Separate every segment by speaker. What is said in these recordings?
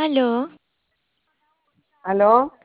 Speaker 1: Aló,
Speaker 2: ¿Aló?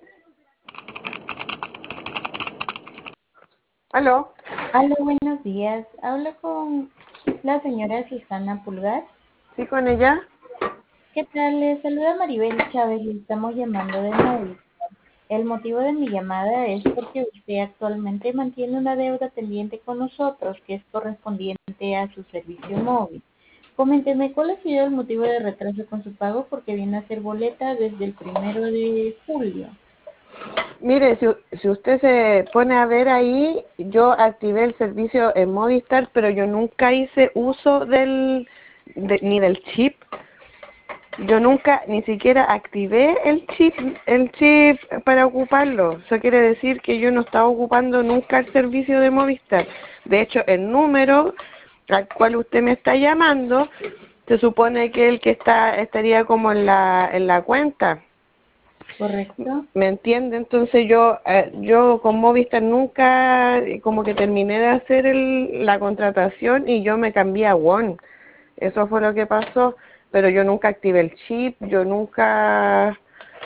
Speaker 2: ¿Aló?
Speaker 3: Hola, buenos días. Hablo con la señora Susana Pulgar.
Speaker 2: ¿Sí con ella?
Speaker 3: ¿Qué tal? Le saluda Maribel Chávez y estamos llamando de Movistar. El motivo de mi llamada es porque usted actualmente mantiene una deuda pendiente con nosotros que es correspondiente a su servicio móvil. Coménteme cuál ha sido el motivo de retraso con su pago porque viene a ser boleta desde el 1 de julio.
Speaker 2: Mire, si usted se pone a ver ahí, yo activé el servicio en Movistar, pero yo nunca hice uso ni del chip. Yo nunca ni siquiera activé el chip para ocuparlo. Eso quiere decir que yo no estaba ocupando nunca el servicio de Movistar. De hecho, el número al cual usted me está llamando, se supone que el que estaría como en la cuenta.
Speaker 3: ¿Correcto?
Speaker 2: ¿Me entiende? Entonces yo con Movistar nunca como que terminé de hacer la contratación y yo me cambié a One. Eso fue lo que pasó, pero yo nunca activé el chip, yo nunca,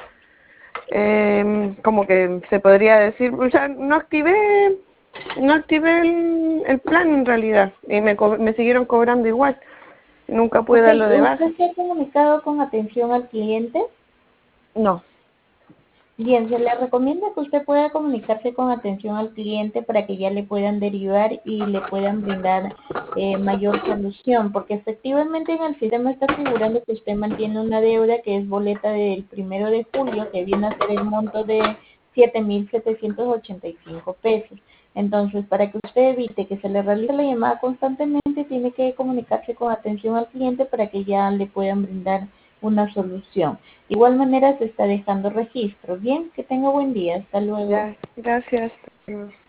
Speaker 2: como que se podría decir, o sea, no activé el plan en realidad y me siguieron cobrando igual. Nunca pude
Speaker 3: Ok,
Speaker 2: darlo de baja.
Speaker 3: ¿usted se ha comunicado con atención al cliente?
Speaker 2: No.
Speaker 3: Bien, se le recomienda que usted pueda comunicarse con atención al cliente para que ya le puedan derivar y le puedan brindar mayor solución, porque efectivamente en el sistema está figurando que usted mantiene una deuda que es boleta del 1 de julio, que viene a ser el monto de 7.785 pesos. Entonces, para que usted evite que se le realice la llamada constantemente, tiene que comunicarse con atención al cliente para que ya le puedan brindar una solución. De igual manera se está dejando registro. Bien, que tenga buen día. Hasta luego.
Speaker 2: Ya, gracias.